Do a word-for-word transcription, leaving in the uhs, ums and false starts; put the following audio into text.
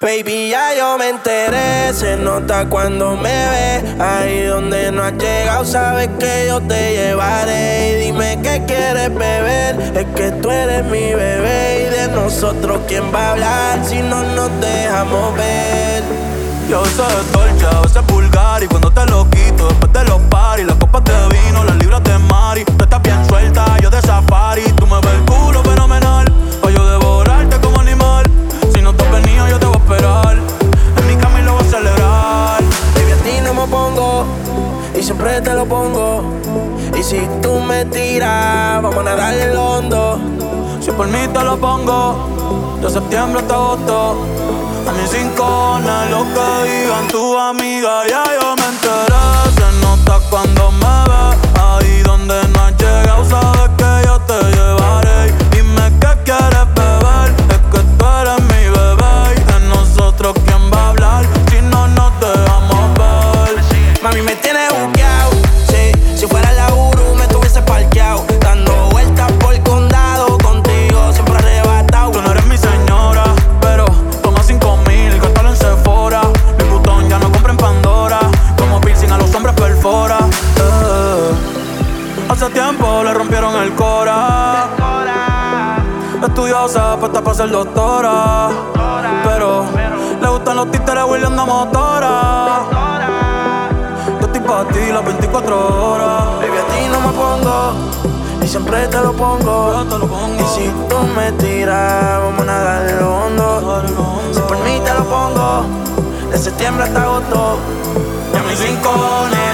Baby, ya yo me enteré, se nota cuando me ves. Ahí donde no has llegado, sabes que yo te llevaré. Y dime qué quieres beber, es que tú eres mi bebé. Y de nosotros, ¿quién va a hablar si no nos dejamos ver? Y a veces es dolce, a veces es vulgar. Y cuando te lo quito, después de los paris, las copas de vino, las libras de mari. Tú estás bien suelta, yo de safari. Tú me ves el culo fenomenal, pa' yo devorarte como animal. Si no te has venido, yo te voy a esperar. En mi cama y lo voy a celebrar. Baby, a ti no me pongo, y siempre te lo pongo. Y si tú me tiras, vamos a nadar en el hondo. Si por mí te lo pongo, de septiembre hasta agosto. A mis rincones, lo que digan tu amiga, ya yo me enteré. Se nota cuando me ves, ahí donde no has llegado, sabes que yo te llevaré. Dime qué quieres beber, es que tú eres mi bebé. Y de nosotros, ¿quién va a hablar si no nos dejamos ver? Mami, me tienes buqueado, sí. Si fuera la Uru, me tuviese parqueado. Dando vueltas por el condado, contigo siempre arrebatado. Tú no eres mi señora, pero toma cinco mil, gástalo en Sephora. Mi botón ya no compra en Pandora, como piercing a los hombres perfora. eh. Hace tiempo le rompieron el cora. Estudiosa, puesta para ser doctora, pero le gustan los títeres William de motora. Yo estoy pa' ti las veinticuatro horas. Baby, a ti no me pongo, y siempre te lo pongo. Yo te lo pongo. Y si tú me tiras, vamos a nadar en lo hondo. Si por mí te lo pongo, de septiembre hasta agosto. Y a mis rincones,